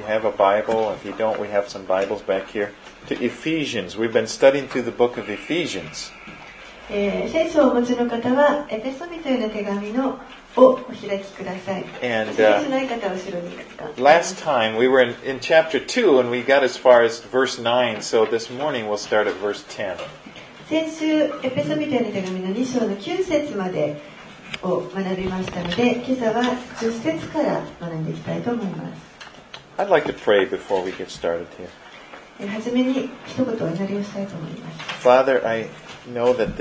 you have a Bible, if you don't, we have some Bibles back here, to Ephesians. We've been studying through the book of Ephesians. 聖書をお持ちの方はエペソビトへの手紙のをお開きください。聖書ない方は後ろにいくつか。 Last time we were in chapter 2 and we got as far as verse 9, so this morning we'll start at verse 10. 先週エペソビトへの手紙の2章の9節までを学びましたので、今朝は10節から学んでいきたいと思います。 I'd like to pray before we get started here. はじめに一言お祈りをしたいと思います。 Father, I know that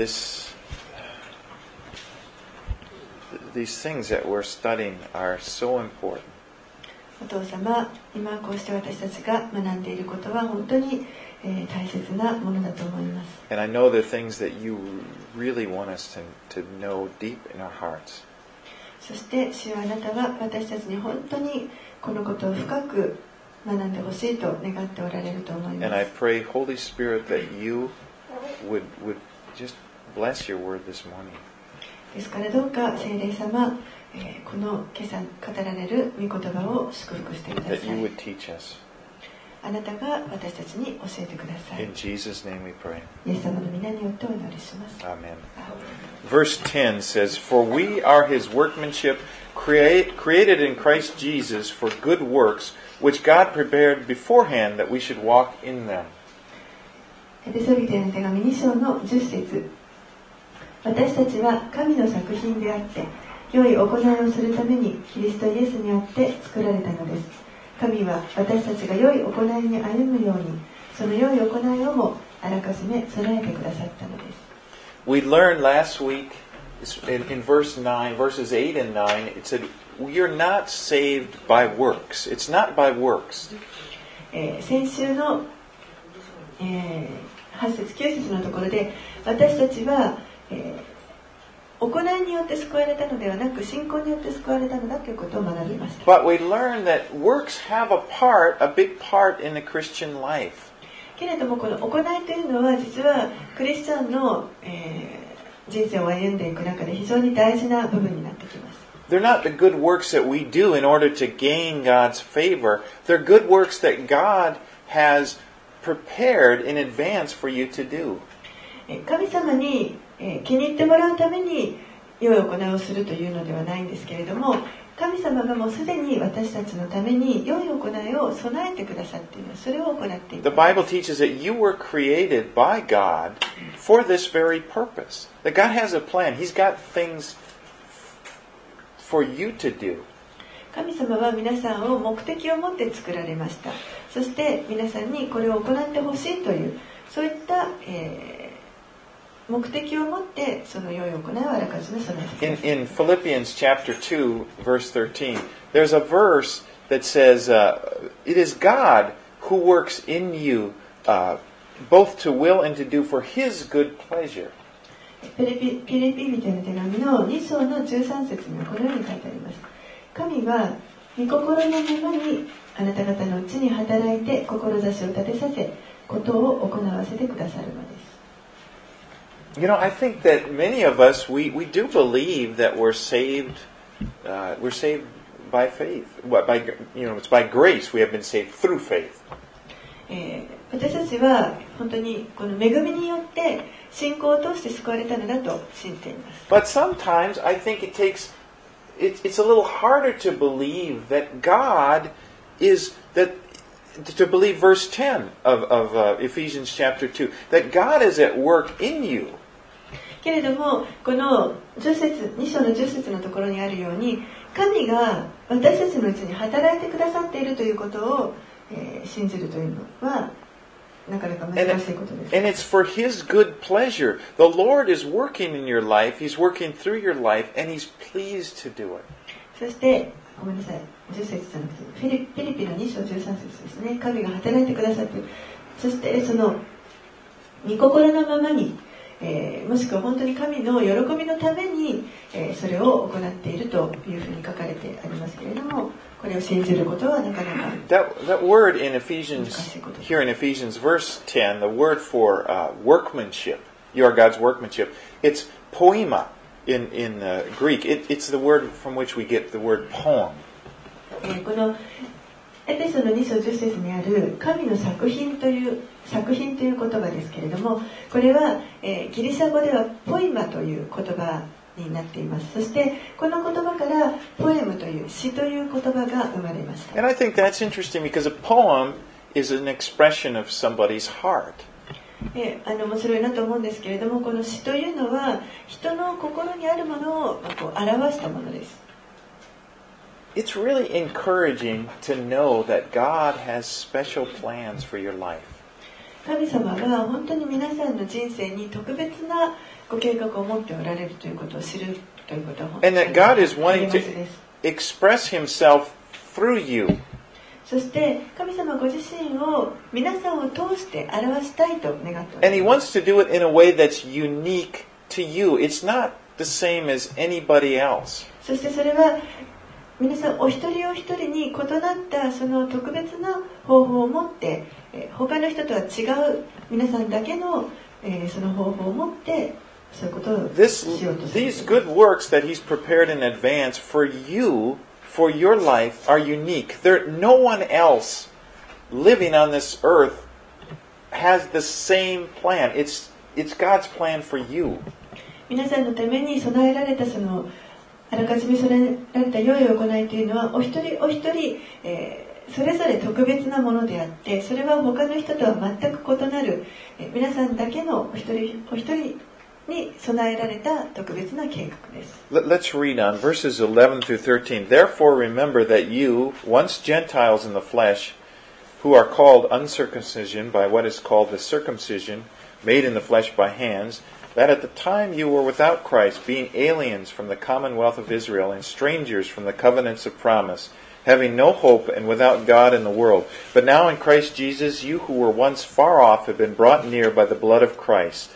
these things that we're studying are so important. お父様、今こうして私たちが学んでいることは本当に大切なものだと思います。 And I know the things that you really want us to know deep in our hearts. そして主はあなたは私たちに本当にこのことを深く学んでほしいと願っておられると思います。 And I pray, Holy Spirit, that you would just bless your word this morning. ですからどうか聖霊様、この今朝語られる御言葉を祝福してください。 That you would teach us. あなたが私たちに教えてください。 In Jesus' name we pray. イエス様の皆によってお祈りします。 Amen. Verse 10 says, For we are his workmanship, created in Christ Jesus for good works, which God prepared beforehand that we should walk in them. エペソビトへの手紙2章の10節、私たちは神の作品であって、良い行いをするためにキリストイエスにあって作られたのです。神は私たちが良い行いに歩むように、その良い行いをもあらかじめ備えてくださったのです。 We learned last week in verses 8 and 9, it said, You're not saved by works. It's not by works. 先週の、8節9節のところで、私たちは、行いによって救われたのではなく、信仰によって救われたのだということを学びました。 But we learned that works have a big part in the Christian life. けれどもこの行いというのは実はクリスチャンの、人生を歩んでいく中で非常に大事な部分になってきます。 They're not the good works that we do in order to gain God's favor. They're good works that God has prepared in advance for you to do. 神様に気に入ってもらうために良い行いをするというのではないんですけれども、神様がもうすでに私たちのために良い行いを備えてくださっています。それを行っています。 The Bible teaches that you were created by God for this very purpose. That God has a plan. He's got things for you to do. 神様は皆さんを目的を持って作られました。そして皆さんにこれを行ってほしいというそういった、目的を持ってその良い行いをあらかじめ備えてください。 In Philippians chapter 2, verse 13, there's a verse that says, It is God who works in you both to will and to do for His good pleasure. ピリピ人への手紙の2章の13節にはこのように書いてあります。神は御心のままにあなた方のうちに働いて志を立てさせ、ことを行わせてくださるのです。 You know, I think that many of us, we do believe that we're saved by faith. It's by grace we have been saved through faith. 私たちは本当にこの恵みによって信仰を通して救われたのだと信じています。 But sometimes I think it's a little harder to believe that God is to believe verse 10 of Ephesians chapter 2, that God is at work in you. けれどもこの2章の10節のところにあるように、神が私たちのうちに働いてくださっているということを、信じるというのはなかなか難しいことです。 And it's for His good pleasure. The Lord is working in your life. He's working through your life, and He's pleased to do it. そしてごめんなさい、10節じゃなくてフィリピの2章13節ですね。神が働いてくださっている。そしてその御心のままに、もしくは本当に神の喜びのために、それを行っているというふうに書かれてありますけれども、これを信じることはなかなか That word in Ephesians, here in Ephesians verse 10, the word for workmanship, you are God's workmanship, it's poema in Greek. It's the word from which we get the word poem. このエペソの2章10節にある神の作品という言葉ですけれども、これは、ギリシャ語ではポイマという言葉になっています。そしてこの言葉からポエムという詩という言葉が生まれました。 And I think that's interesting because a poem is an expression of somebody's heart. 面白いなと思うんですけれども、この詩というのは人の心にあるものを表したものです。 It's really encouraging to know that God has special plans for your life. 神様は本当に皆さんの人生に特別なご計画を持っておられるということを知るということは本当に And that God is wanting to express Himself through you. そして神様ご自身を皆さんを通して表したいと願っております。 And He wants to do it in a way that's unique to you. It's not the same as anybody else. そしてそれは皆さんお一人お一人に異なったその特別な方法を持って他の人とは違う皆さんだけのその方法を持ってそういうことをしようとする。 These good works that He's prepared in advance for you, for your life, are unique. No one else living on this earth has the same plan. It's God's plan for you. 皆さんのために備えられたそのあらかじめ備えられた良い行いというのはお一人お一人、それぞれ特別なものであって、それは他の人とは全く異なる、皆さんだけのお一人お一人に備えられた特別な計画です。 Let's read on verses 11 through 13. Therefore remember that you, once Gentiles in the flesh, who are called uncircumcision by what is called the circumcision, made in the flesh by hands, that at the time you were without Christ, being aliens from the commonwealth of Israel and strangers from the covenants of promise, having no hope and without God in the world. But now in Christ Jesus, you who were once far off have been brought near by the blood of Christ.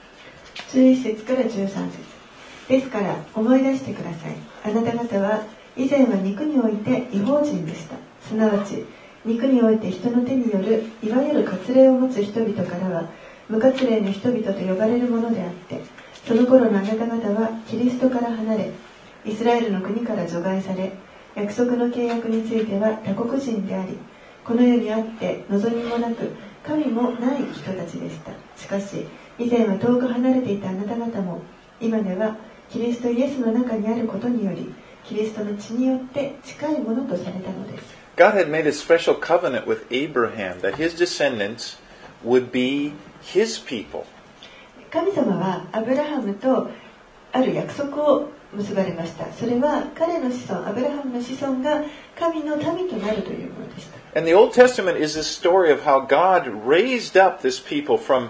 11節から13節ですから思い出してください。あなた方は以前は肉において異邦人でした。すなわち肉において人の手によるいわゆる割礼を持つ人々からは無割礼の人々と呼ばれるものであって、その頃のあなた方はキリストから離れ、イスラエルの国から除外され、約束の契約については他国人であり、この世にあって望みもなく神もない人たちでした。しかし以前は遠く離れていたあなた方も今ではキリストイエスの中にあることにより、キリストの血によって近いものとされたのです。 God had made a special covenant with Abraham that his descendants would be His people. 神様はアブラハムとある約束を結ばれました。それは彼の子孫、アブラハムの子孫が神の民となるというものでした。 And the Old Testament is the story of how God raised up this people from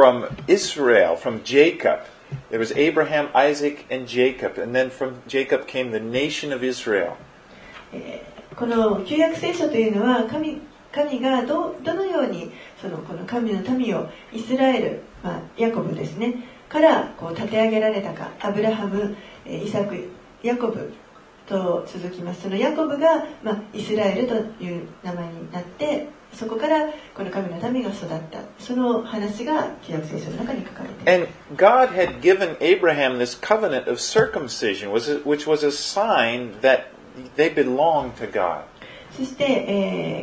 Israel, from Jacob. There was Abraham, Isaac, and Jacob. And then from Jacob came the nation of Israel. この旧約聖書というのは神がどのようにこの神の民をイスラエル、ヤコブですねから立て上げられたか。アブラハム、イサク、ヤコブと続きます。そのヤコブが、イスラエルという名前になって、そこからこの神の民が育った、その話が旧約聖書の中に書かれています。 And God had given Abraham this covenant of circumcision, which was a sign that they belonged to God. そして、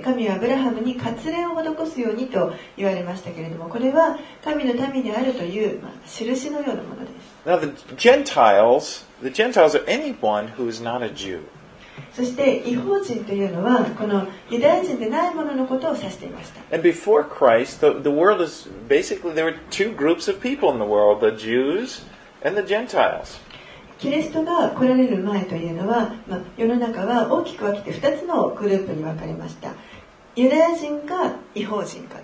神はアブラハムに割礼を施すようにと言われましたけれども、これは神の民であるという、印のようなものです。 Now the Gentiles are anyone who is not a Jew. そして異邦人というのはこのユダヤ人でない者のことを指していました。 And before Christ, the world is basically, there were two groups of people in the world, the Jews and the Gentiles. キリストが来られる前というのは、世の中は大きく分けて2つのグループに分かれました。ユダヤ人か異邦人かです。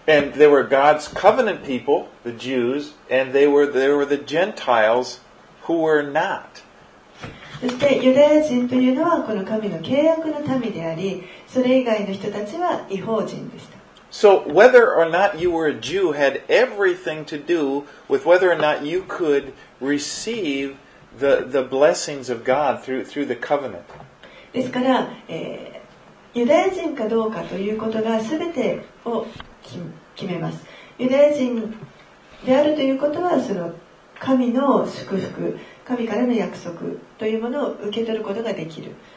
And there were God's covenant people, the Jews, and there were the Gentiles who were not. そしてユダヤ人というのはこの神の契約の民であり、それ以外の人たちは異邦人でした。 So whether or not you were a Jew had everything to do with whether or not you could receive the blessings of God through the covenant. ですから、ユダヤ人かどうかということが全てを決めます。ユダヤ人であるということはその神の祝福、神からの約束というものを受け取ることができる。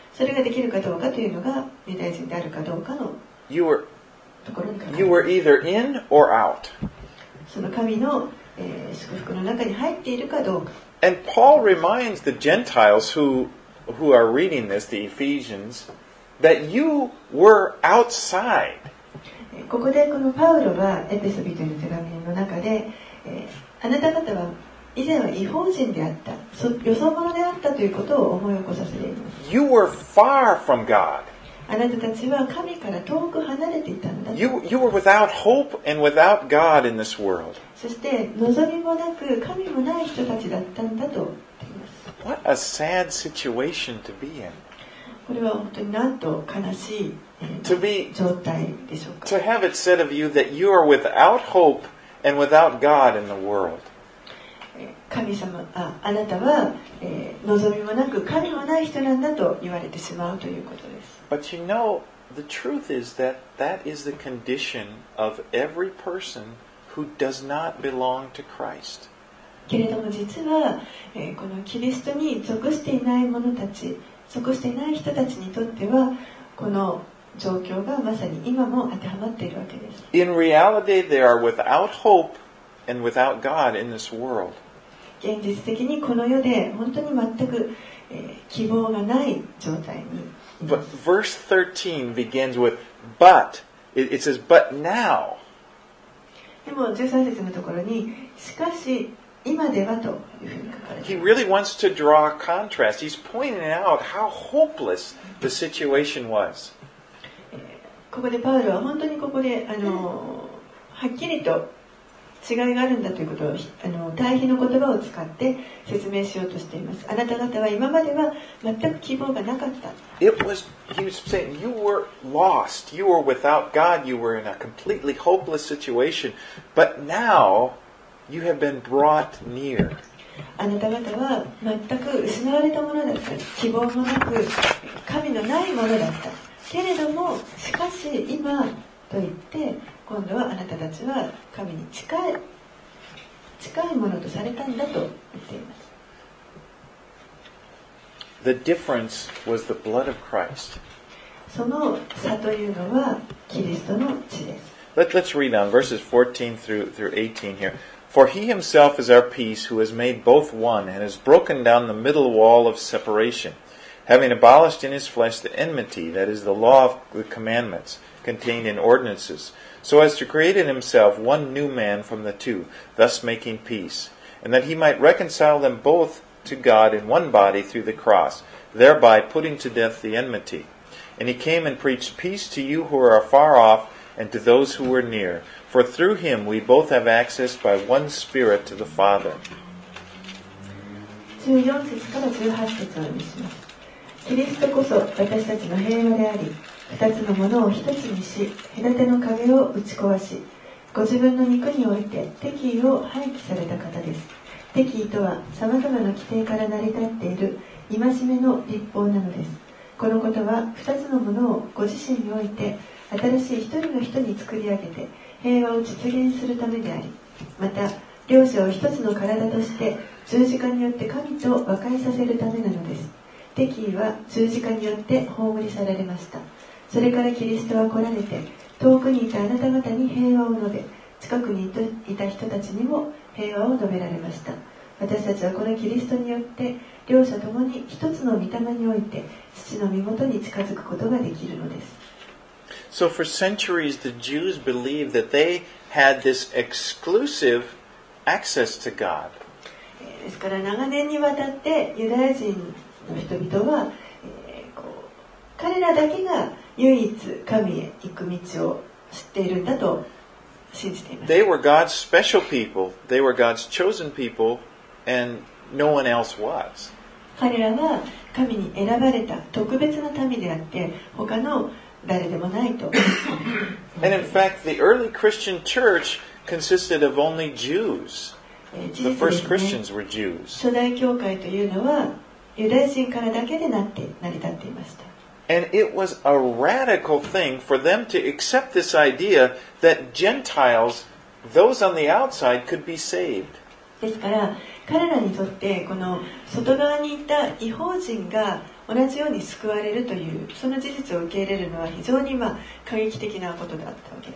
それができるかどうかというのがユダヤ人であるかどうかの You were ところにかかる。 you were either in or out. その神の、祝福の中に入っているかどうか。 And Paul reminds the Gentiles who are reading this, the Ephesians, that you were outside. ここでこのパウロはエペソビトへの手紙の中で、あなた方は以前は異邦人であった、よそ者であったということを思い起こさせています。 You were far from God. あなたたちは神から遠く離れていたんだ。 You were without hope and without God in this world. そして望みもなく神もない人たちだったんだと言っています。 What a sad situation to be in. これは本当になんと悲しい、状態でしょうか。 To have it said of you that you are without hope and without God in the world. 神様、あなたは、望みもなく神もない人なんだと言われてしまうということです。 But you know, the truth is that that is the condition of every person who does not belong to Christ. けれども実は、このキリストに属していない者たち、属していない人たちにとってはこの状況がまさに今も当てはまっているわけです。 In reality, they are without hope and without God in this world. 現実的にこの世で本当に全く、希望がない状態に。 But verse 13 begins with, but. It says, but now. でも13節のところに、しかし今ではというふうに書かれてい He ます。 really wants to draw a contrast. He's pointing out how hopeless the situation was. ここでパウロは本当にここではっきりと違いがあるんだということを対比の言葉を使って説明しようとしています。あなた方は今までは全く希望がなかった。 He was saying, you were lost. You were without God. You were in a completely hopeless situation. But now, you have been brought near. あなた方は全く失われたものだった。希望もなく神のないものだった。けれどもしかし今と言って今度はあなたたちは神に近いものとされたんだと言っています。 The difference was the blood of Christ. その差というのはキリストの血です。 Let's read on verses 14 through 18 here. For he himself is our peace, who has made both one, and has broken down the middle wall of separation, having abolished in his flesh the enmity, that is the law of the commandments, contained in ordinances, so as to create in himself one new man from the two, thus making peace, and that he might reconcile them both to God in one body through the cross, thereby putting to death the enmity. And he came and preached peace to you who are afar off, and to those who were near. For through him we both have access by one Spirit to the Father. 14節から18節をお読みします。キリストこそ私たちの平和であり、二つのものを一つにし、隔ての壁を打ち壊し、ご自分の肉において敵意を廃棄された方です。敵意とは様々な規定から成り立っている戒めの律法なのです。このことは二つのものをご自身において新しい一人の人に作り上げて平和を実現するためであり、また両者を一つの体として十字架によって神と和解させるためなのです。敵意は十字架によって葬り去られました。それからキリストは来られて遠くにいたあなた方に平和を述べ、近くにいた人たちにも平和を述べられました。私たちはこのキリストによって両者ともに一つの御霊において父の身元に近づくことができるのです。 So for centuries the Jews believed that they had this exclusive access to God. ですから長年にわたってユダヤ人の人々は、彼らだけが唯一神へ行く道を知っているんだと信じています。 They were God's special people. They were God's chosen people, and no one else was. 彼らは神に選ばれた特別な民であって他の誰でもないと。 And in fact, the early Christian church consisted of only Jews. The first Christians were Jews. 初代教会というのはユダヤ人からだけで成り立っていました。 And it was a radical thing for them to accept this idea that Gentiles, those on the outside, could be saved. ですから彼らにとってこの外側にいた異邦人が同じように救われるというその事実を受け入れるのは非常に過激的なことだったわけです。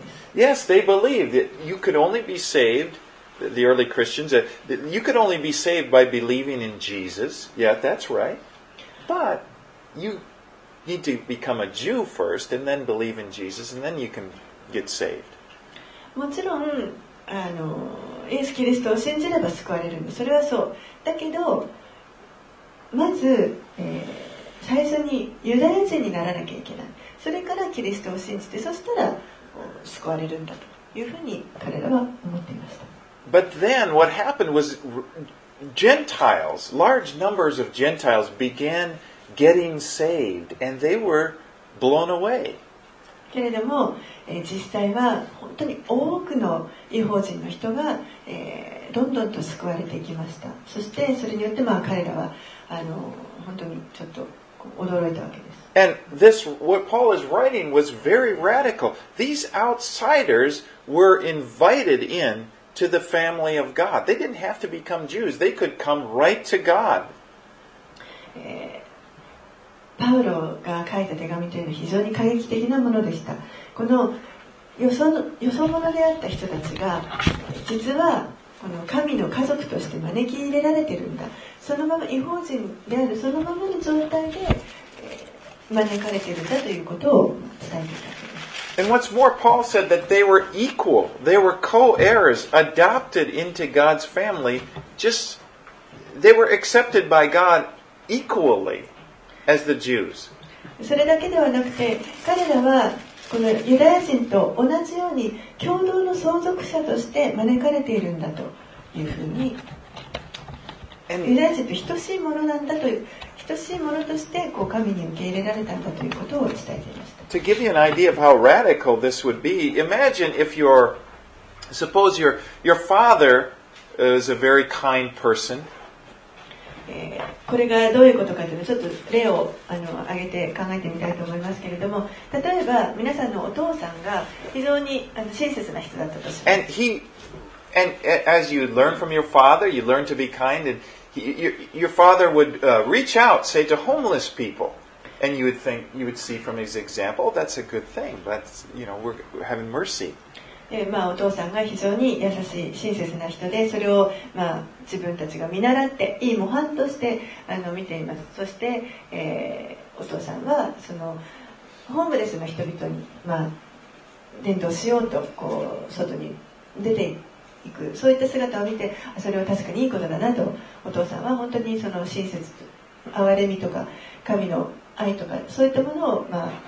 Yes, they believed that you could only be saved, the early Christians, that you could only be saved by believing in Jesus. Yeah, that's right. But you need to become a Jew first and then believe in Jesus and then you can get saved. もちろんイエス・キリストを信じれば救われるんです。それはそう。だけどまず、最初にユダヤ人にならなきゃいけない。それからキリストを信じて、そしたら救われるんだというふうに彼らは思っていました。 But then what happened was Gentiles, large numbers of Gentiles began getting saved and they were blown away. けれども、実際は本当に多くの異邦人の人が、どんどんと救われていきました。そしてそれによって彼らは本当にちょっと驚いたわけです。 And this, what Paul is writing, was very radical. These outsiders were invited in to the family of God. They didn't have to become Jews. They could come right to God. パウロが書いた手紙というのは非常に過激的なものでした。このよそ者であった人たちが実はこの神の家族として招き入れられているんだ。そのまま異邦人であるそのままの状態で招かれているんだということを伝えていたわけです。 And what's more, Paul said that they were equal. They were co-heirs, adopted into God's family. They were accepted by God equally as the Jews. それだけではなくて、彼らはこのユダヤ人と同じように共同の相続者として招かれているんだというふうに、ユダヤ人と等しいものなんだという、等しいものとして神に受け入れられたんだということを伝えていました。 To give you an idea of how radical this would be, imagine if suppose your father is a very kind person. これがどういうことかというのをちょっと例を挙げて考えてみたいと思いますけれども、例えば皆さんのお父さんが非常に親切な人だったとします。 And as you learn from your father, you learn to be kind, and your father would reach out, say, to homeless people, and you would see from his example, that's a good thing. That's, we're having mercy. お父さんが非常に優しい親切な人で、それを自分たちが見習っていい模範として見ています。そして、お父さんはそのホームレスの人々に伝道しようと外に出ていく、そういった姿を見て、それは確かにいいことだなと、お父さんは本当にその親切、憐れみとか神の愛とかそういったものを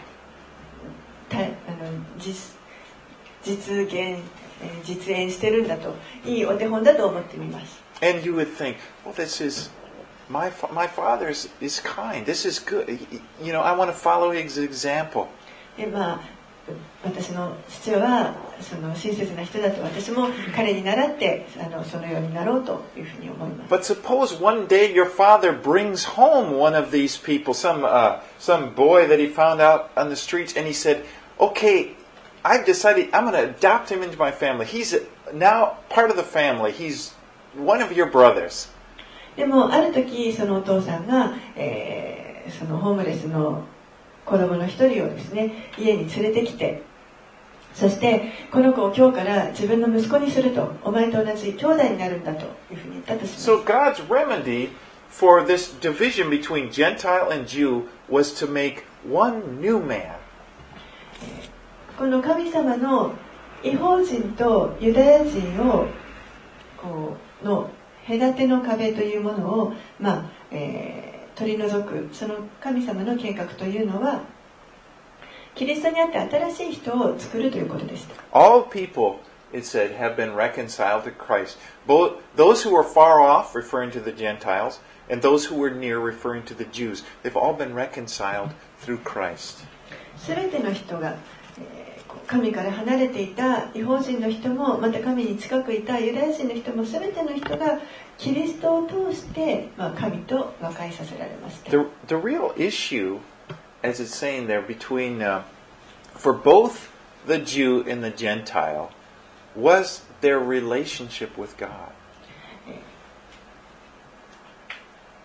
実演してるんだと、いいお手本だと思ってみます。 And you would think, well, this is my father is kind. This is good. I want to follow his example. で私の父はその親切な人だと、私も彼に倣ってそのようになろうというふうに思います。 But suppose one day your father brings home one of these people, some boy that he found out on the streets, and he said, "Okay, I've decided I'm going to adopt him into my family. He's now part of the family. He's one of your brothers." でもある時そのお父さんが、そのホームレスの子供の一人をですね、家に連れてきて、そしてこの子を今日から自分の息子にすると、お前と同じ兄弟になるんだというふうに言ったとします。 So God's remedy for this division between Gentile and Jew was to make one new man. この神様の異邦人とユダヤ人をの隔ての壁というものを、取り除く、その神様の計画というのはキリストにあって新しい人を作るということでした。 All people, it said, have been reconciled to Christ. Both those who were far off, referring to the Gentiles, and those who were near, referring to the Jews. They've all been reconciled through Christ. すべての人が神から離れていた異邦人の人も、また神に近くいたユダヤ人の人も、すべての人がキリストを通して、神と和解させられました。 The real issue, as it's saying there, between for both the Jew and the Gentile, was their relationship with God. 異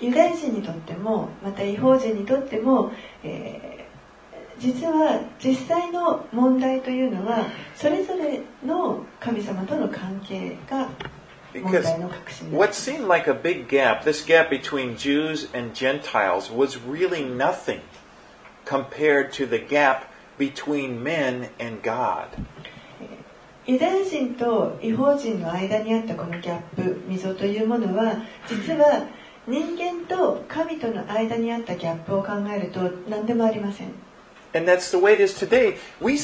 ユダヤ人にとってもまた異邦人にとっても、実は実際の問題というのはそれぞれの神様との関係が問題の核心です。 What seemed like a big gap, this gap between Jews and Gentiles, was really nothing compared to the gap between men and God. ユダヤ人と異邦人の間にあったこのギャップ、溝というものは実は人間と神との間にあったギャップを考えると何でもありません。 And that's the way it is today. We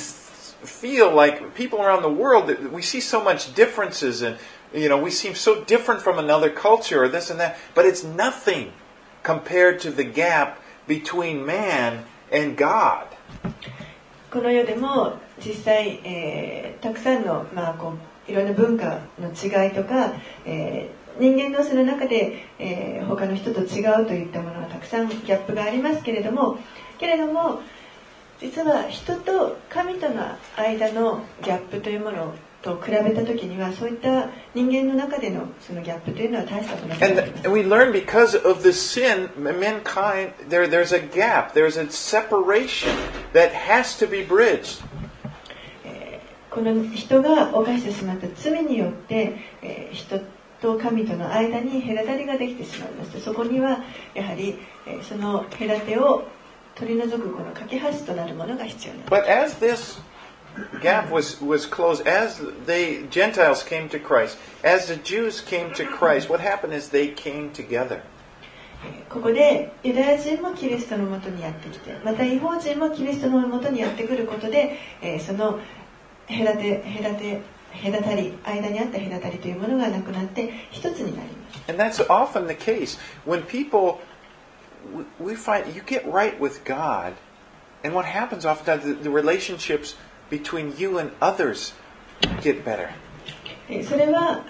feel like people around the world, we see so much differences and we seem so different from another culture or this and that, but it's nothing compared to the gap between man and God. この世でも実際、たくさんの、いろんな文化の違いとか、人間同士の中で、他の人と違うといったものがたくさんギャップがありますけれども実は人と神との間のギャップというものと比べたときにはそういった人間の中でのそのギャップというのは大したことない。 And we learn because of the sin, mankind, there's a gap, there's a separation that has to be bridged. この人が犯してしまった罪によって、人と神との間に隔たりができてしまいました。そこにはやはり、その隔てを取り除くこの架け橋となるものが必要なんです。 But as this gap was closed, as the Gentiles came to Christ, as the Jews came to Christ, what happened is they came together. ここでユダヤ人もキリストのもとにやってきて、また異邦人もキリストのもとにやってくることで、その隔たり、間にあった隔たりというものがなくなって一つになります。 And that's often the case. When people, we find, you get right with God, and what happens oftentimes, the relationships between you and others get better. それは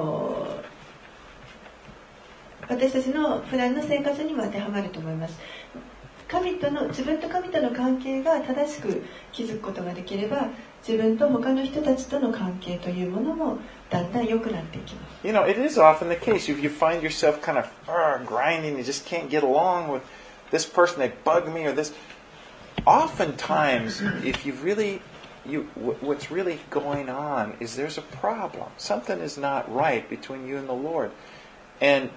私たちの普段の生活にも当てはまると思います。自分と神との関係が正しく築くことができれば、自分と他の人たちとの関係というものもだんだん良くなっていきます。 It is often the case if you find yourself kind of grinding, you just can't get along with this person, they bug me or this. Oftentimes, if what's really going on is there's a problem. Something is not right between you and the Lord. And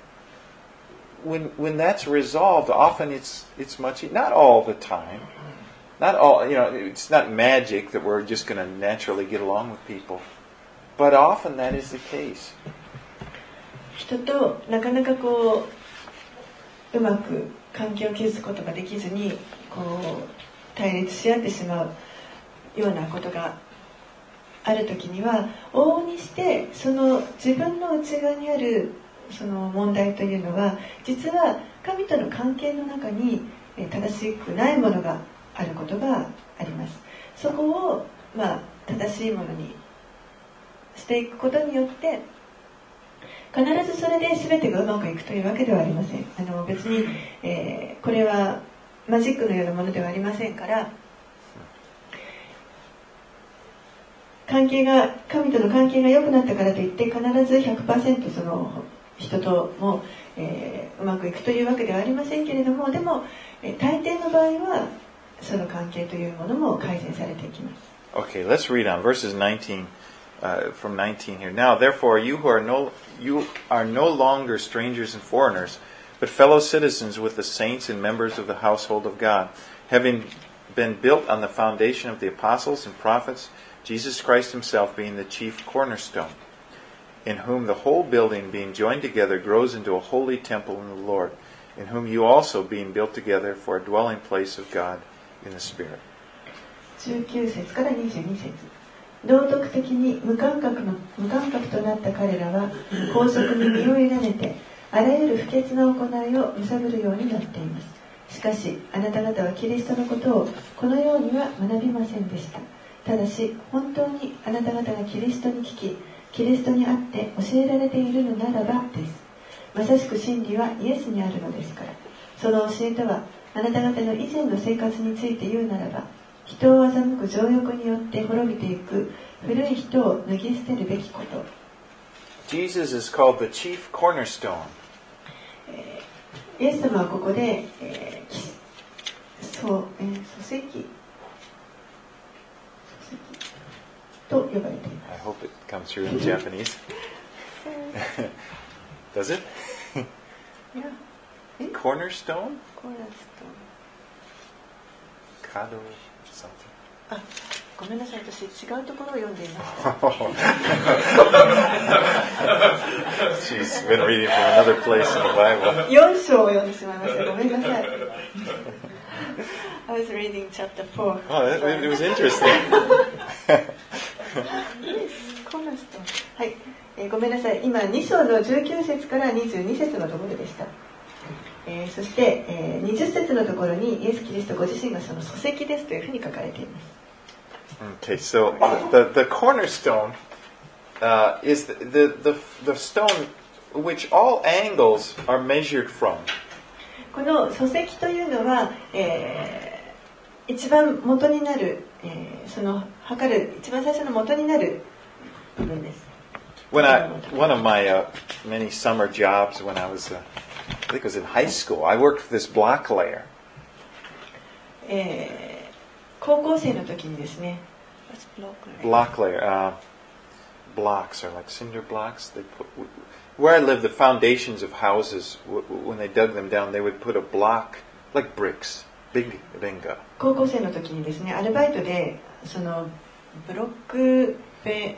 when that's resolved, often it's much, not all the time. Not all, it's not magic that we're just going to naturally get along with people. But often that is the case. 人となかなかうまく関係を築くことができずに対立し合ってしまうようなことがあるときには往々にしてその自分の内側にあるその問題というのは実は神との関係の中に正しくないものがあることがあります。そこを正しいものにしていくことによって必ずそれで全てがうまくいくというわけではありません。別に、これはマジックのようなものではありませんから神との関係が良くなったからといって必ず 100% その人とも、うまくいくというわけではありませんけれどもでも、大抵の場合はその関係というものも改善されていきます。 Okay, let's read on verses 19 from 19 here. Now, therefore, you are no longer strangers and foreigners, but fellow citizens with the saints and members of the household of God, having been built on the foundation of the apostles and prophets, Jesus Christ himself being the chief cornerstone, in whom the whole building being joined together grows into a holy temple in the Lord, in whom you also being built together for a dwelling place of God in the Spirit. 19節から22節道徳的に無感覚となった彼らは拘束に身を委ねてあらゆる不潔な行いを揺さぶるようになっています。しかしあなた方はキリストのことをこのようには学びませんでした。ただし本当にあなた方がキリストに聞きキリストにあって教えられているのならばです。まさしく真理はイエスにあるのですから。その教えとはあなた方の以前の生活について言うならば人を欺く情欲によって滅びていく古い人を脱ぎ捨てるべきこと。 Jesus is called the chief cornerstone. イエス様はここで、礎石と呼ばれています。 I hope it comes through in Japanese. Does it? Yeah. Cornerstone? Cornerstone. Kado something. あ、ごめんなさい、私違うところを読んでいました。 She's been reading from another place in the Bible. 4章を読んでしまいました。ごめんなさい。I was reading chapter 4. Oh, it was interesting. Yes, cornerstone. はい、ごめんなさい。今2章の19節から22節のところでした。そして、20節のところにイエス・キリストご自身がその礎石ですというふうに書かれています。 Okay, so the cornerstone is the stone which all angles are measured from. この礎石というのは、一番元になる、その測る一番最初の元になる部分です。 One of my many summer jobs when I was, I think it was in high school, I worked for this block layer. 高校生の時にですね、 block layer, blocks are like cinder blocks. They put, where I live, the foundations of houses, when they dug them down, they would put a block like bricks, big renga. 高校生の時にですね、アルバイトでそのブロック塀、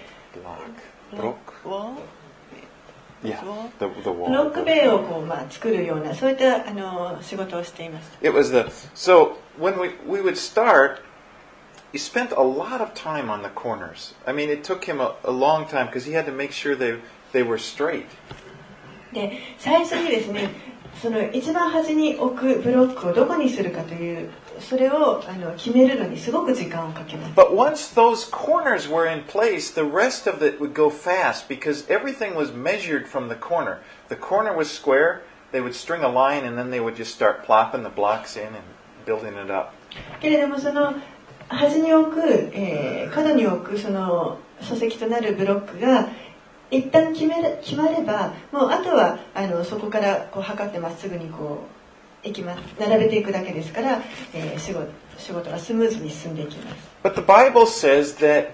Yeah, the wall. ブロック塀をこう作るようなそういった仕事をしていました。 It was so when we would start, he spent a lot of time on the corners. I mean, it took him a long time because he had to make sure they were straight. で、最初にですね、その一番端に置くブロックをどこにするかというそれを決めるのにすごく時間をかけます。 But once those corners were in place, the rest of it would go fast because everything was measured from the corner. The corner was square, they would string a line and then they would just start plopping the blocks in and building it up. けれどもその端に置く、角に置くその礎石となるブロックが一旦決まれば、もうあとはそこからこう測ってまっすぐにこう並べていくだけですから、仕事がスムーズに進んでいきます。 But the Bible says that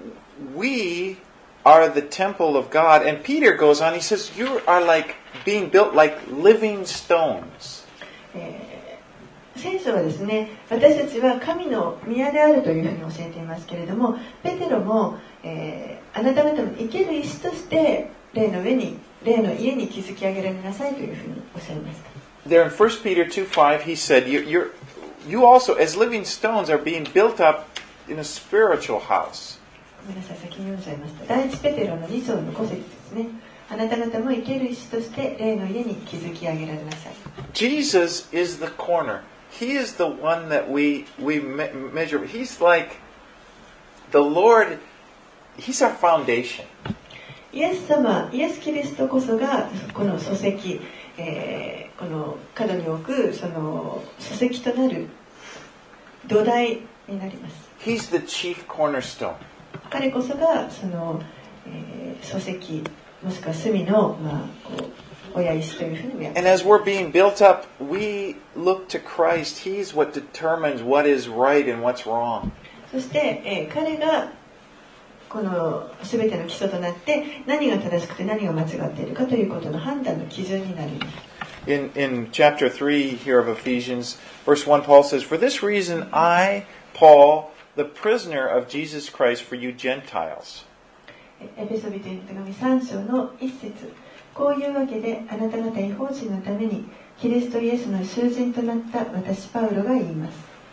we are the temple of God, and Peter goes on, he says, you are like being built like living stones. 聖書はですね、私たちは神の宮であるというふうに教えていますけれども、ペテロも、あなた方も生ける石として霊の家に築き上げられなさいというふうにおっしゃいました。 There in 1 Peter 2:5, he said, you also, as living stones, are being built up in a spiritual house. ごめんなさい、先に読んじゃいました。第一ペテロの2章の5節ですね。あなた方も生ける石として霊の家に築き上げられなさい。 Jesus is the corner. He is the one that we measure. He's like the Lord. He's our foundation. イエス・キリストこそがこの礎石、この角に置くその礎石となる土台になります。 He's the chief cornerstone. 彼こそがその、礎石もしくは隅のこう親石というふうに見分けます。 And as we're being built up, we look to Christ. He's what determines what is right and what's wrong. そして、彼がこの全ての基礎となって何が正しくて何が間違っているかということの判断の基準になります。 In chapter 3 here of Ephesians, verse 1, Paul says, For this reason I, Paul, the prisoner of Jesus Christ for you Gentiles. エペソビトへの手紙3章の1節、こういうわけであなた方異邦人のためにキリストイエスの囚人となった私パウロが言います。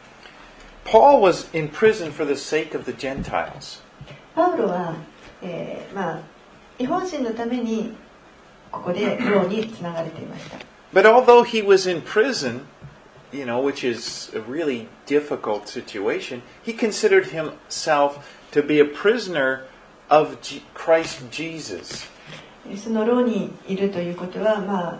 Paul was in prison for the sake of the Gentiles. パウロは、異邦人のためにここで牢につながれていました。 But although he was in prison, which is a really difficult situation, he considered himself to be a prisoner of Christ Jesus. その牢にいるということは、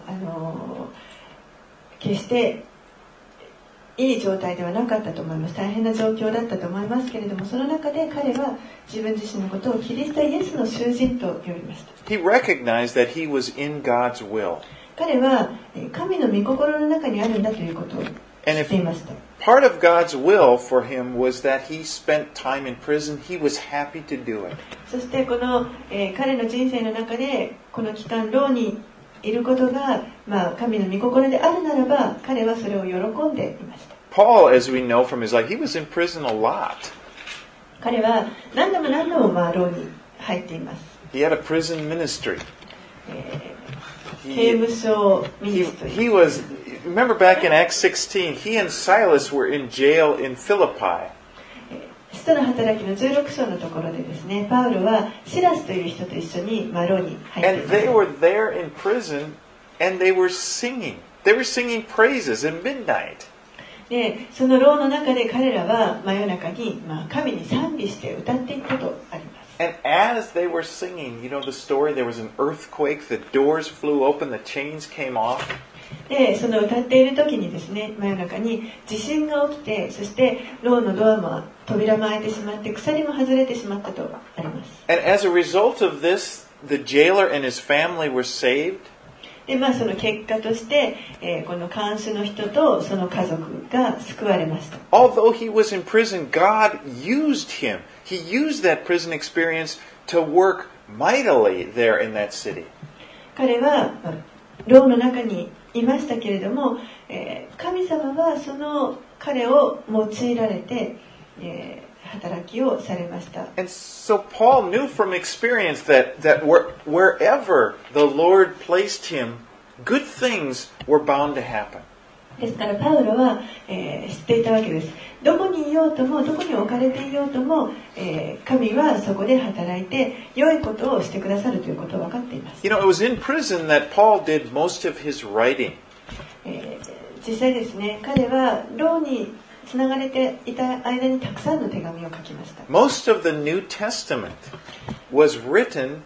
決していい状態ではなかったと思います。大変な状況だったと思いますけれども、その中で彼は自分自身のことをキリストイエスの囚人と呼びました。 He recognized that he was in God's will. 彼は神の御心の中にあるんだということを知っていました。 Part of God's will for him was that he spent time in prison. He was happy to do it. そしてこの、彼の人生の中でこの期間牢にいることが、神の御心であるならば彼はそれを喜んでいました。 Paul, as we know from his life, he was in prison a lot. 彼は何度も牢に入っています。 He had a prison ministry. 刑務所ミニストリー。 He was, remember back in Acts 16, he and Silas were in jail in Philippi. 使徒の働きの16章のところでですね、パウロはシラスという人と一緒に牢に入ってい And ま they した。 were there in prison and they were singing. They were singing praises at midnight. で、その牢の中で彼らは真夜中に、神に賛美して歌っていったとあります。 And as they were singing, you know the story, there was an earthquake, the doors flew open, the chains came off. で、その歌っている時にですね、真夜中に地震が起きて、そして牢のドアも扉も開いてしまって、鎖も外れてしまったとあります。 And as a result of this, the jailer and his family were saved. で、その結果として、この看守の人とその家族が救われました。 Although he was in prison, God used him. He used that prison experience to work mightily there in that city. 彼は牢の中にいましたけれども、神様はその彼を用いられて、働きをされました。 And so Paul knew from experience that wherever the Lord placed him, good things were bound to happen. ですからパウロは、知っていたわけです。どこにいようとも、どこに置かれていようとも、神はそこで働いて良いことをしてくださるということを分かっています。 You know, it was in prison that Paul did most of his writing. 実際ですね、彼は牢につながれていた間にたくさんの手紙を書きました。 Most of the New Testament was written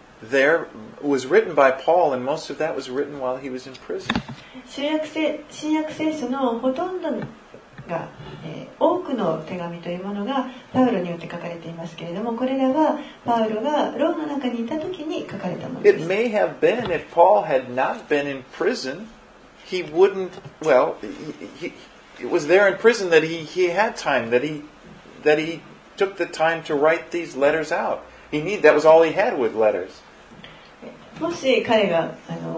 by Paul, and most of that was written while he was in prison. 新約聖書のほとんどが、多くの手紙というものがパウロによって書かれていますけれども、これらはパウロが牢の中にいた時に書かれたものです。 It may have been if Paul had not been in prison, he wouldn't, well, it was there in prison that he had time, that he took the time to write these letters out. That was all he had with letters. もし彼が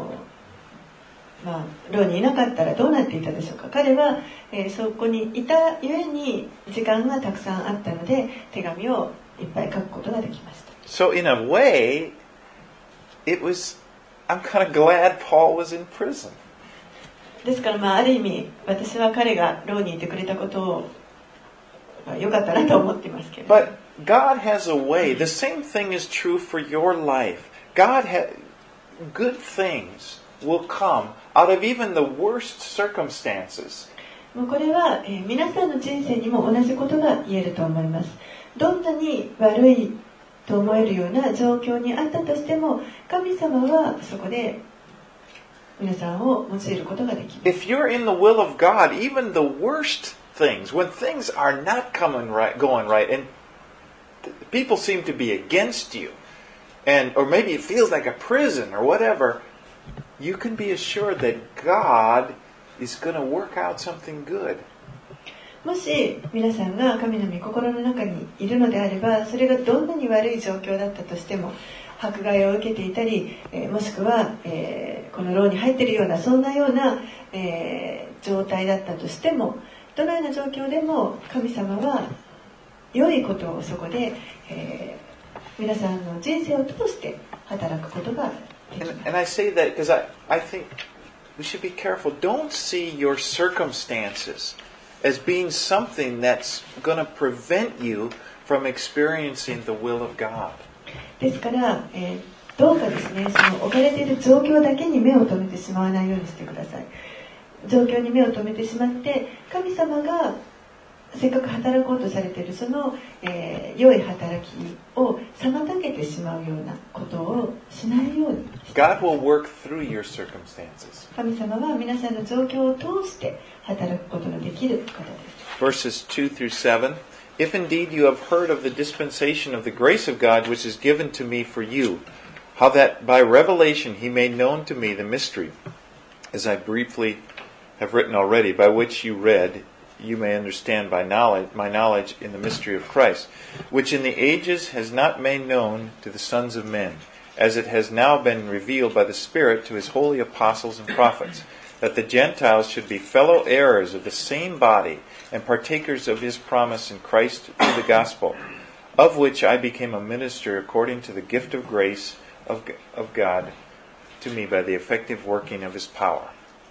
牢にいなかったらどうなっていたでしょうか。彼は、そこにいたゆえに時間がたくさんあったので手紙をいっぱい書くことができました。 So in a way, I'm kind of glad Paul was in prison. ですからある意味私は彼が牢にいてくれたことを良かったなと思っていますけれど。 But God has a way. The same thing is true for your life. Good things will come out of even the worst circumstances. もうこれは、皆さんの人生にも同じことが言えると思います。どんなに悪いと思えるような状況にあったとしても、神様はそこで皆さんを用いることができます。 If you're in the will of God, even the worst things, when things are not going right, and people seem to be against you, or maybe it feels like a prison or whatever, you can be assured that God is going to work out something good. もし皆さんが神の御心の中にいるのであれば、それがどんなに悪い状況だったとしても、迫害を受けていたり、もしくは、この牢に入っているようなそんなような、状態だったとしても、どのような状況でも神様は良いことをそこで、皆さんの人生を通して働くことができます。 And I say that because I think we should be careful. Don't see your circumstances as being something that's going to prevent you from experiencing the will of God. ですから、どうかですね、その置かれている状況だけに目を留めてしまわないようにしてください。状況に目を留めてしまって神様がせっかく働こうとされているその、良い働きを妨げてしまうようなことをしないように。 God will work through your circumstances. 神様は皆さんの状況を通して働くことのできる方です。 Verses 2 through 7. If indeed you have heard of the dispensation of the grace of God which is given to me for you, how that by revelation he made known to me the mystery, as I briefly have written already, by which you read, you may understand by my knowledge in the mystery of Christ, which in the ages has not made known to the sons of men, as it has now been revealed by the Spirit to his holy apostles and prophets, that the Gentiles should be fellow heirs of the same body and partakers of his promise in Christ through the gospel, of which I became a minister according to the gift of grace of God to me by the effective working of his power.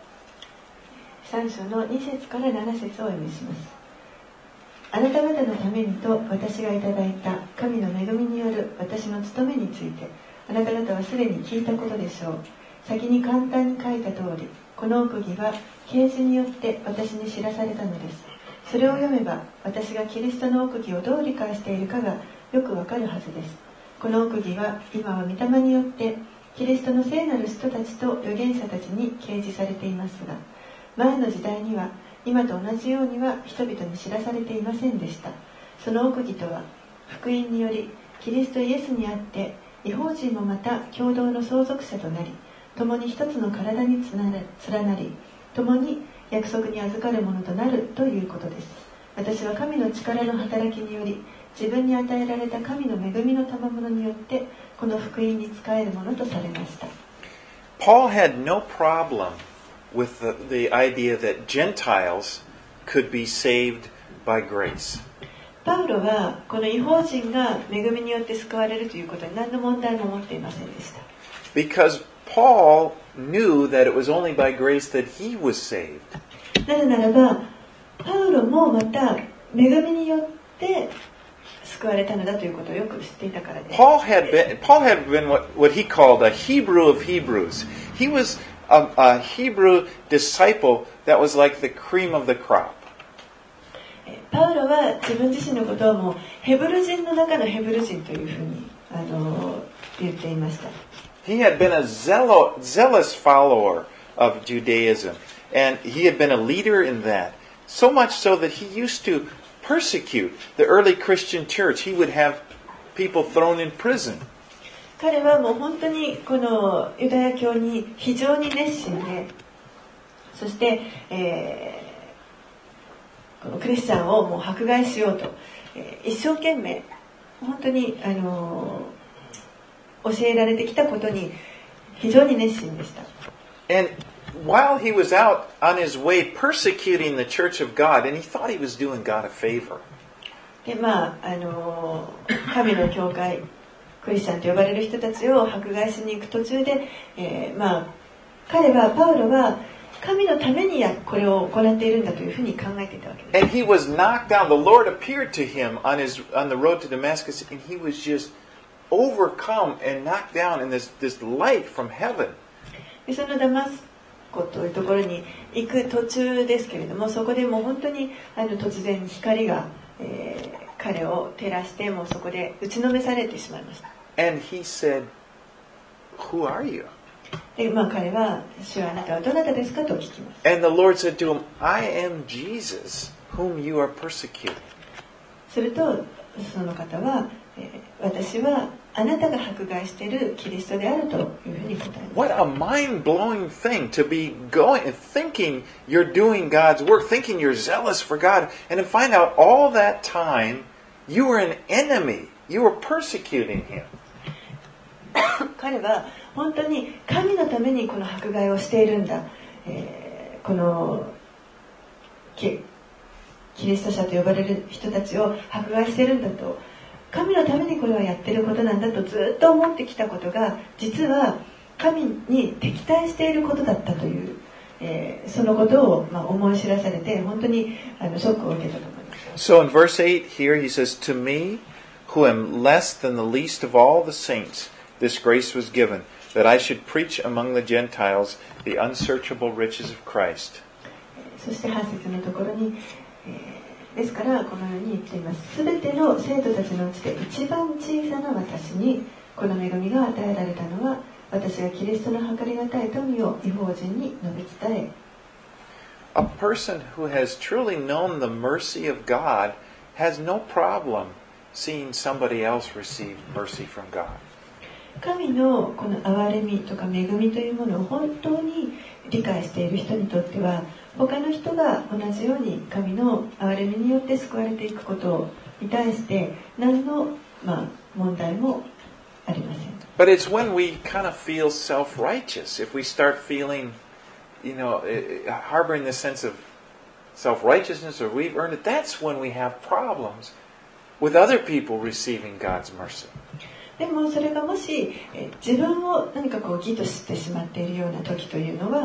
3章の2節から7節をお読みします。あなた方のためにと私がいただいた神の恵みによる私の務めについてあなた方はすでに聞いたことでしょう。先に簡単に書いた通り、この奥義は啓示によって私に知らされたのです。それを読めば私がキリストの奥義をどう理解しているかがよくわかるはずです。この奥義は今は御霊によってキリストの聖なる人たちと預言者たちに掲示されていますが、前の時代には今と同じようには人々に知らされていませんでした。その奥義とは福音によりキリストイエスにあって異邦人もまた共同の相続者となり、共に一つの体に連なり、共に約束に預かるものとなるということです。私は神の力の働きにより自分に与えられた神の恵みの賜物によってこの福音に仕えるものとされました。 Paul had no problem with the idea that Gentiles could be saved by grace. パウロはこの異邦人が恵みによって救われるということに何の問題も持っていませんでした。 Because Paul knew that it was only by grace that he was saved. なぜならば、パウロもまた恵みによって救われたのだということをよく知っていたからです。 Paul had been what he called a Hebrew of Hebrews. He was a Hebrew disciple that was like the cream of the crop. パウロは自分自身のことをもうヘブル人の中のヘブル人というふうに言っていました。 He had been a zealous follower of Judaism, and he had been a leader in that. So much so that he used to persecute the early Christian church. He would have people thrown in prison. 彼はもう本当にこのユダヤ教に非常に熱心で、そして、このクリスチャンをもう迫害しようと、一生懸命本当に教えられてきたことに非常に熱心でした。 And while he was out on his way persecuting the church of God, and he thought he was doing God a favor. で神の教会、クリスチャンと呼ばれる人たちを迫害しに行く途中で、パウロは神のためにこれを行っているんだというふうに考えていたわけです。 And he was knocked down. The Lord appeared to him on the road to Damascus, and he was just overcome and knocked down in this light from heaven. でそのダマスコというところに行く途中ですけれども、そこでもう本当に突然光が、彼を照らして、もうそこで打ちのめされてしまいました。 And he said, "Who are you?" で彼は、主はあなたはどなたですかと聞きます。 And the Lord said to him, "I am Jesus, whom you are persecuting." するとその方は、私はあなたが迫害しているキリストであるというふうに答えます。 What a mind-blowing thing to be going and thinking you're doing God's work, thinking you're zealous for God, and to find out all that time you were an enemy, you were persecuting him. 彼は本当に神のためにこの迫害をしているんだ、このキリスト者と呼ばれる人たちを迫害しているんだと、神のためにこれはやっていることなんだとずっと思ってきたことが、実は神に敵対していることだったという、そのことを思い知らされて、本当にショックを受けたと思います。 So in verse 8 here he says, "To me, who am less than the least of all the saints, this grace was given, that I should preach among the Gentiles the unsearchable riches of Christ." そして8節のところに、ですからこのように言っています。すべての生徒たちのうちで一番小さな私にこの恵みが与えられたのは、私がキリストの計りがたい富を異邦人に述べ伝え。 A person who has truly known the mercy of God has no problem seeing somebody else receive mercy from God. 神のこの憐れみとか恵みというものを本当に理解している人にとっては、他の人が同じように神の憐れみによって救われていくことに対して何の、問題もありません。 But it's when we kind of feel self-righteous, if we start feeling, harboring this sense of self-righteousness or we've earned it, that's when we have problems with other people receiving God's mercy. でもそれがもし、自分を何か義としてしまっているような時というのは、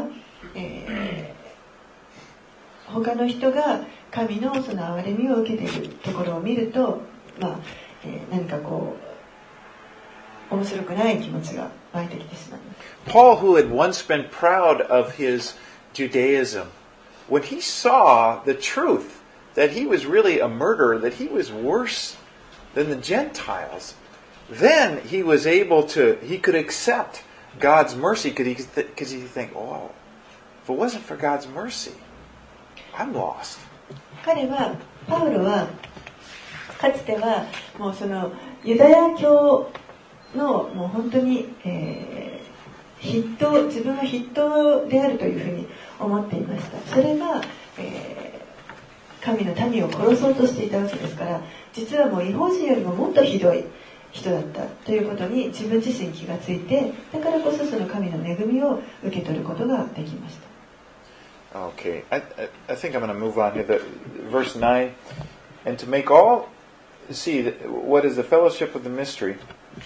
他の人が神のその憐れみを受けているところを見ると、何か面白くない気持ちが湧いてきてしまいます。 Paul, who had once been proud of his Judaism, when he saw the truth that he was really a murderer, that he was worse than the Gentiles, then he could accept God's mercy because he think, oh, if it wasn't for God's mercy, I'm lost. パウロはかつてはもうそのユダヤ教のもう本当に、自分は筆頭であるというふうに思っていました。それが、神の民を殺そうとしていたわけですから、実はもう異邦人よりももっとひどい人だったということに自分自身気がついて、だからこそその神の恵みを受け取ることができました。 Okay, I think I'm going to move on here. Verse 9, and to make all see what is the fellowship of the mystery,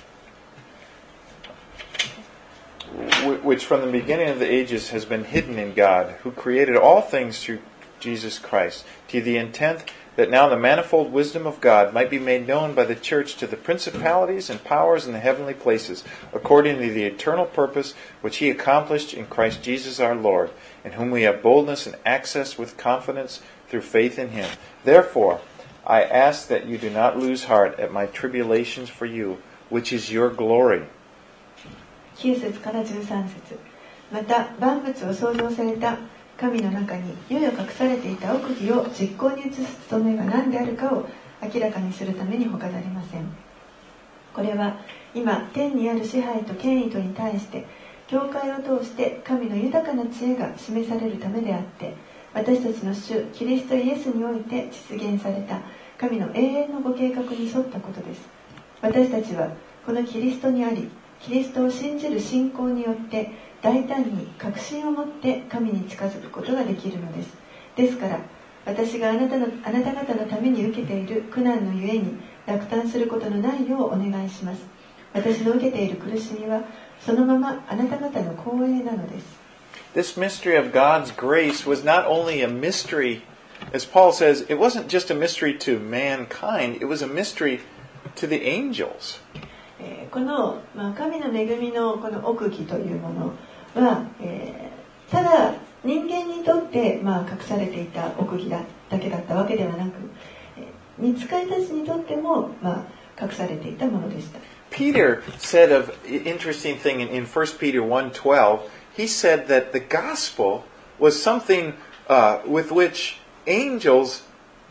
which from the beginning of the ages has been hidden in God, who created all things through Jesus Christ, to the intent that now the manifold wisdom of God might be made known by the church to the principalities and powers in the heavenly places, according to the eternal purpose which He accomplished in Christ Jesus our Lord, in whom we have boldness and access with confidence through faith in Him. Therefore, I ask that you do not lose heart at my tribulations for you, which is your glory. 9節から13節。また万物を創造された神の中に世々隠されていた奥義を実行に移す務めが何であるかを明らかにするために他なりません。これは今天にある支配と権威とに対して教会を通して神の豊かな知恵が示されるためであって、私たちの主キリストイエスにおいて実現された神の永遠のご計画に沿ったことです。私たちはこのキリストにあり、キリストを信じる信仰によって大胆に確信を持って神に近づくことができるのです。ですから私があなた方のために受けている苦難のゆえに落胆することのないようお願いします。私の受けている苦しみはそのままあなた方の光栄なのです。 This mystery of God's grace was not only a mystery, as Paul says, it wasn't just a mystery to mankind, it was a mystery to the angels. この、神の恵みのこの奥義というものは、ただ人間にとって、隠されていた奥義だけだったわけではなく、御使いたちにとっても、隠されていたものでした。 Peter said of interesting thing in 1 Peter 1:12, he said that the gospel was something with which angels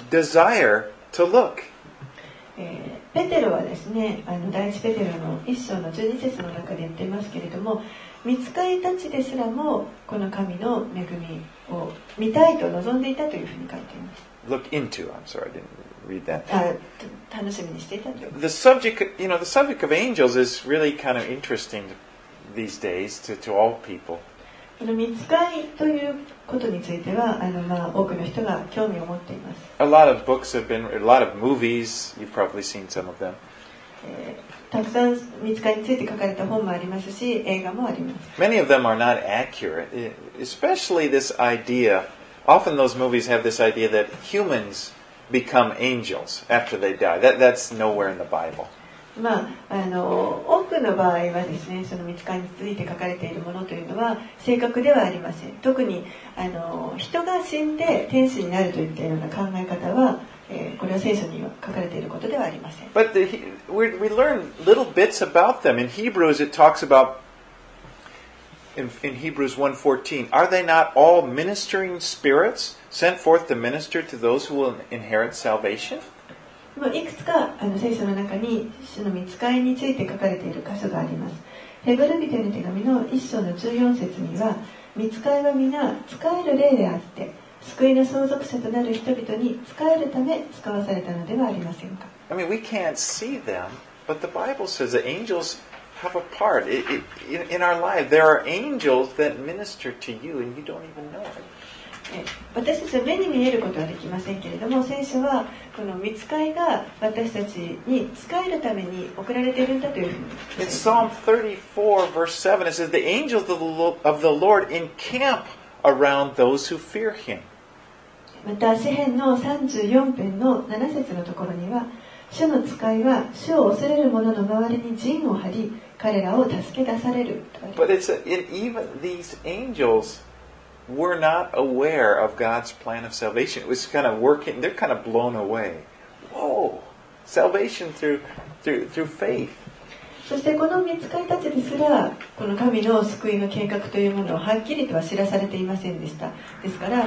desire to look. ペテロはですね、第一ペテロの1章の12節の中で言っていますけれども、御使いたちですらもこの神の恵みを見たいと望んでいたというふうに書いています。 Look into, I'm sorry, I didn't read that. 楽しみにしていたという。 The subject of angels is really kind of interesting these days to all people. この御使いということについては多くの人が興味を持っています。 A lot of books have been, a lot of movies, you've probably seen some of them. たくさん御使いについて書かれた本もありますし、映画もあります。 Many of them are not accurate, especially this idea. Often those movies have this idea that humans become angels after they die. That's nowhere in the Bible. 多くの場合はですね、その御使いについて書かれているものというのは正確ではありません。特に人が死んで天使になるといったような考え方は、これは聖書には書かれていることではありません。 But we learn little bits about them. In Hebrews it talks about, in Hebrews 1:14, are they not all ministering spirits sent forth to minister to those who will inherit salvation? いくつか聖書の中に主の御使いについて書かれている箇所があります。ヘブル人への手紙の1章の14節には、御使いは皆使える霊であって救いの相続者となる人々に使えるため使わされたのではありませんか。 I mean, we can't see them, but the Bible says that angels have a part. In our life, there are angels that minister to you and you don't even know it. 私たちは目に見えることはできませんけれども、聖書はこの御使いが私たちに使えるために送られているんだというふうに。 In Psalm 34 verse 7 it says, The angels of the Lord encamp around those who fear Him. また詩編の34編の7節のところには、主の使いは主を恐れる者の周りに陣を張り、彼らを助け出されるとあります。 But even these angels were not aware of God's plan of salvation. It was kind of working, they're kind of blown away. Whoa! Salvation through faith. そしてこの御使いたちですら、この神の救いの計画というものをはっきりとは知らされていませんでした。ですから、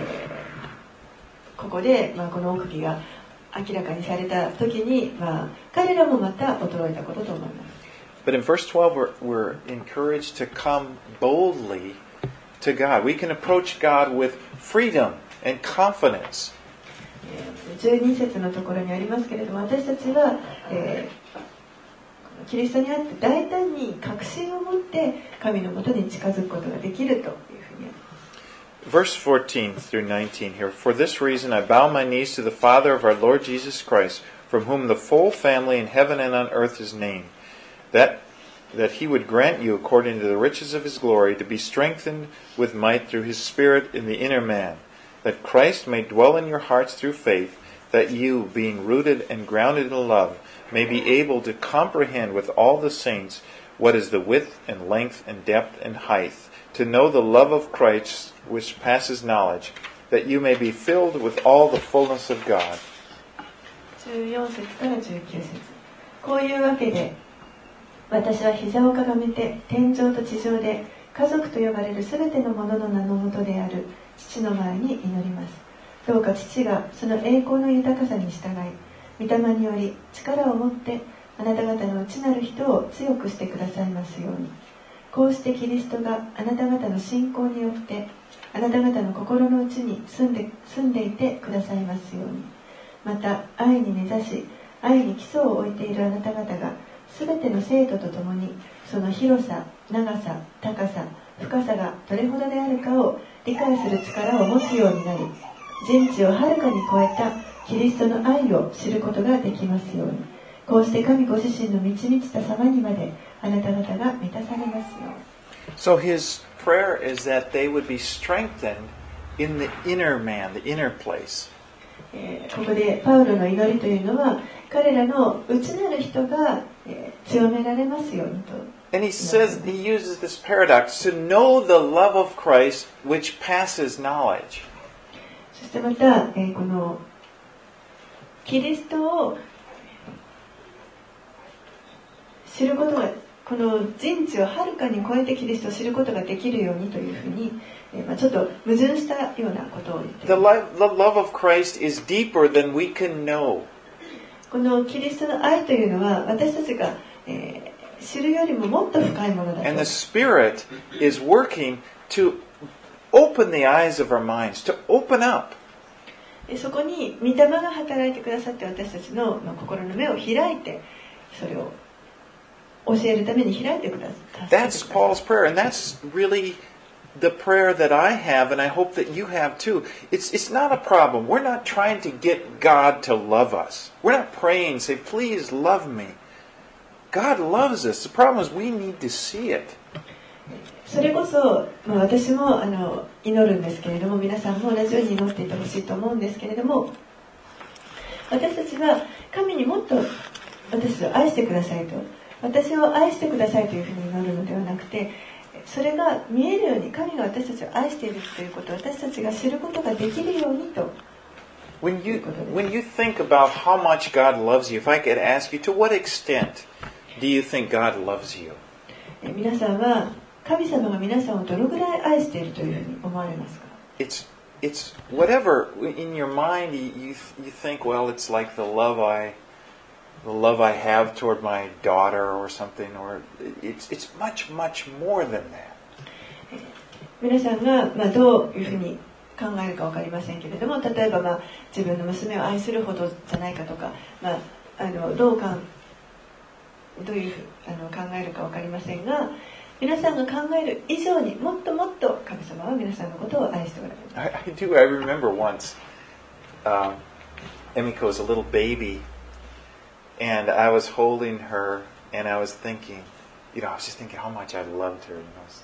ここで、この奥義が明らかにされた時に、彼らもまた驚いたことと思います。 But in verse 12 we're encouraged to come boldly to God. We can approach God with freedom and confidence. 12節のところにありますけれども、私たちは、キリストにあって大胆に確信を持って神のもとに近づくことができるというふうに。 Verse 14 through 19 here. For this reason I bow my knees to the Father of our Lord Jesus Christ, from whom the full family in heaven and on earth is named, that He would grant you, according to the riches of His glory, to be strengthened with might through His Spirit in the inner man, that Christ may dwell in your hearts through faith, that you, being rooted and grounded in love, may be able to comprehend with all the saints what is the width and length and depth and height, to know the love of Christ which passes knowledge, that you may be filled with all the fullness of God. 14節から19節。こういうわけで、私は膝をかがめて天上と地上で家族と呼ばれるすべてのものの名のもとである父の前に祈ります。どうか父がその栄光の豊かさに従い、御霊により力を持ってあなた方の内なる人を強くしてくださいますように。こうしてキリストがあなた方の信仰によってあなた方の心の内に住んでいてくださいますように。また愛に根ざし愛に基礎を置いているあなた方がすべての生徒とともにその広さ、長さ、高さ、深さがどれほどであるかを理解する力を持つようになり、人知をはるかに超えたキリストの愛を知ることができますように。こうして神ご自身の満ち満ちた様にまであなた方が満たされますように。 So his prayer is that they would be strengthened in the inner man, the inner place. ここでパウロの祈りというのは彼らの内なる人が強められますようにと。 And he says, he uses this paradox to know the love of Christ which passes knowledge. そしてまた、このキリストを知ることが、この人知をはるかに超えてキリストを知ることができるようにというふうに、ちょっと矛盾したようなことを言っています。 The love of Christ is deeper than we can know. このキリストの愛というのは私たちが、知るよりももっと深いものだと。 And the Spirit is working to open the eyes of our minds, to open up. そこに御霊が働いてくださって私たちの心の目を開いてそれを教えるために開いてください。 That's Paul's prayer, and that's really the prayer that I have, and I hope that you have too. It's not a problem. We're not trying to get God to love us. We're not praying, say, please love me. God loves us. The problem is we need to see it. それこそ、私も祈るんですけれども、皆さんも同じように祈っていてほしいと思うんですけれども、私たちは神にもっと私を愛してくださいと、私を愛してくださいというふうに祈るのではなくて、それが見えるように神が私たちを愛しているということを私たちが知ることができるようにと。 When you think about how much God loves you, if I could ask you, to what extent do you think God loves you? 皆さんは神様が皆さんをどのぐらい愛しているというふうに思われますか？ It's it's whatever in your mind you think, well, it's like the love I have toward my daughter or something, or it's much more than that. 皆さんが、どういうふうに考えるか分かりませんけれども、例えば、自分の娘を愛するほどじゃないかとか、どういう考えるか分かりませんが、皆さんが考える以上にもっともっと神様は皆さんのことを愛しておられる。 I remember once, Emiko was a little baby, and I was holding her, and I was thinking, I was just thinking how much I loved her.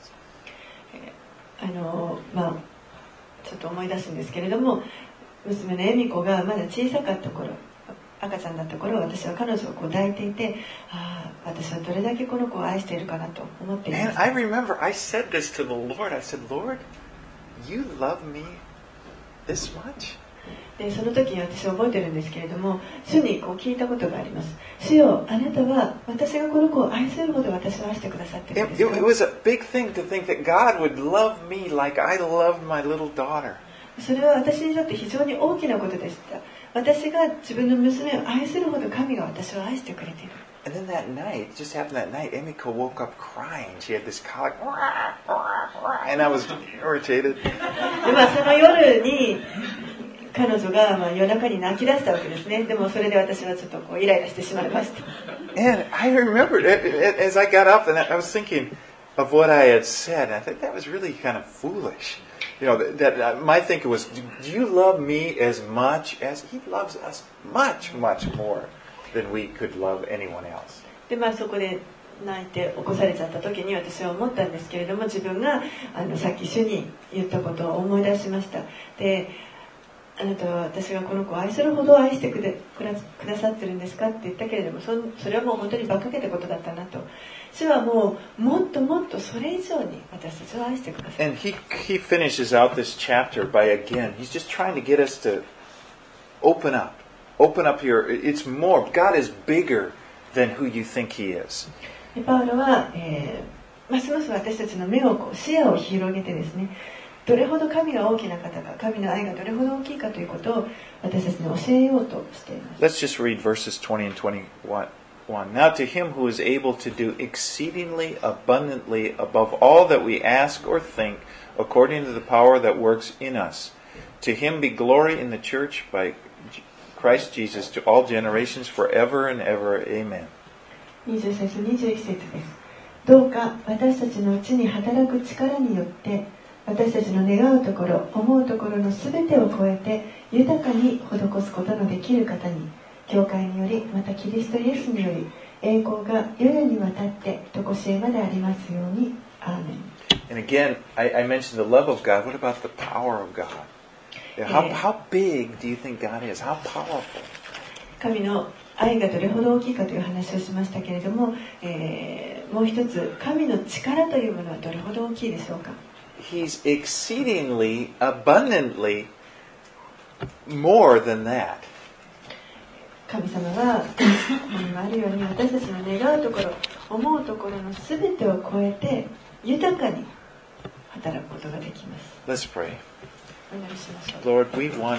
ちょっと思い出すんですけれども、娘の恵美子がまだ小さかった頃、赤ちゃんだった頃、私は彼女を抱いていて、私はどれだけこの子を愛しているかなと思っています。 And I remember I said this to the Lord. I said, Lord, you love me this much? でその時に私は覚えてるんですけれども、主に聞いたことがあります。主よ、あなたは私がこの子を愛するほど私を愛してくださっているんですか？ It was a big thing to think that God would love me like I loved my little daughter. それは私にとって非常に大きなことでした。私が自分の娘を愛するほど神が私を愛してくれている。 And then that night, it just happened that night, Emiko woke up crying. She had this colic, and I was irritated. でその夜に彼女が夜中に泣き出したわけですね。でもそれで私はちょっとイライラしてしまいました。 And I remembered as I got up and I was thinking of what I had said. And I think that was really kind of foolish. That my thinking was, do you love me as much as He loves us much more than we could love anyone else? でそこで泣いて起こされちゃった時に私は思ったんですけれども、自分がさっき主に言ったことを思い出しました。で、あなたは私がこの子を愛するほど愛してくださってるんですかって言ったけれども、それはもう本当に馬鹿げたことだったなと。主はもっとそれ以上に私たちを愛してください。 And he finishes out this chapter by again, he's just trying to get us to open up your, it's more, God is bigger than who you think He is. パウロは、ますます私たちの目を視野を広げてですね、どれほど神が大きな方か、神の愛がどれほど大きいかということを私たちに教えようとしています。 Let's just read verses 20 and 21. Now to Him who is able to do exceedingly abundantly above all that we ask or think, according to the power that works in us. To Him be glory in the church by Christ Jesus to all generations forever and ever. Amen. 20節21節です。どうか私たちのうちに働く力によって私たちの願うところ、思うところのすべてを超えて豊かに施すことのできる方に、教会により、またキリストイエスにより、栄光が世々にわたって常しえまでありますように。アーメン。 And again, I mentioned the love of God. What about the power of God? How big do you think God is? How powerful? 神の愛がどれほど大きいかという話をしましたけれども、もう一つ、神の力というものはどれほど大きいでしょうか。 He's exceedingly, abundantly more than that. 神様はここにもあるように私たちの願うところ、思うところのすべてを超えて豊かに働くことができます。 Let's pray. お祈りしましょう。 Lord, we want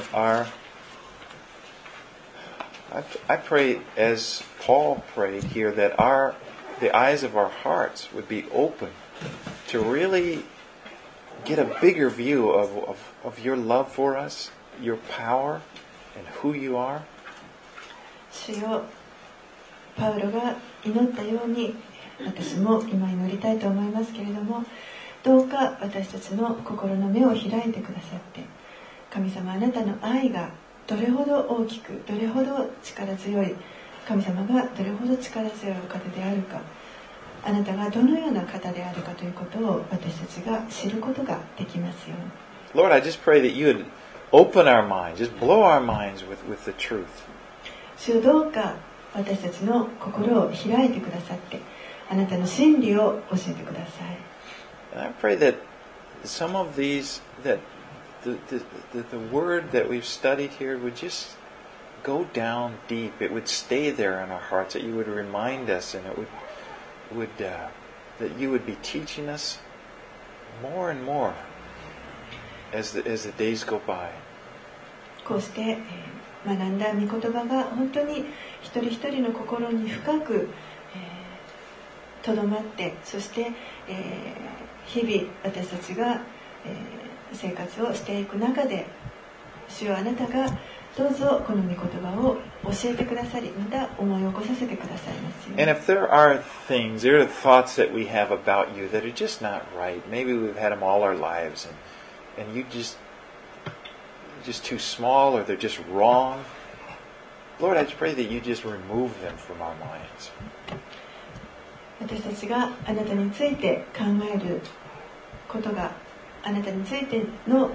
I pray as Paul prayed here that the eyes of our hearts would be open to really get a bigger view of your love for us, your power, and who you are. 主よ、パウロが祈ったように私も今祈りたいと思いますけれども、どうか私たちの心の目を開いてくださって、神様、あなたの愛がどれほど大きく、どれほど力強い、神様がどれほど力強いお方であるか、あなたがどのような方であるかということを私たちが知ることができますように。 Lord, I just pray that you would open our minds, just blow our minds with the truth. 主よ、どうか私たちの心を開いてくださって、あなたの真理を教えてください。 And I pray that some of these, that the word that we've studied here would just go down deep. It would stay there in our hearts, that you would remind us, and it would that you would be teaching us more and more. as the days go by. こうして、学んだ御言葉が本当に一人一人の心に深くとどまって、そして、日々私たちが、生活をしていく中で、主よあなたがどうぞこの御言葉を教えてくださり、また思い起こさせてくださいますように。 And if there are things, there are thoughts that we have about you that are just not right. Maybe we've had them all our lives, and you just too small, or they're just wrong. Lord, I just pray that you just remove them from our minds. 私たちがあなたについて考えることが、あなたについての、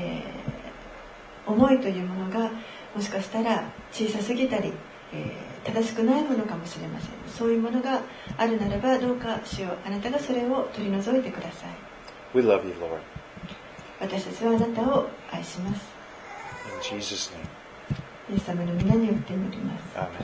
思いというものがもしかしたら小さすぎたり、正しくないものかもしれません。そういうものがあるならば、どうか主よあなたがそれを取り除いてください。 We love you, Lord. 私たちはあなたを愛します。 In Jesus' name. イエス様の皆によって祈ります。 Amen.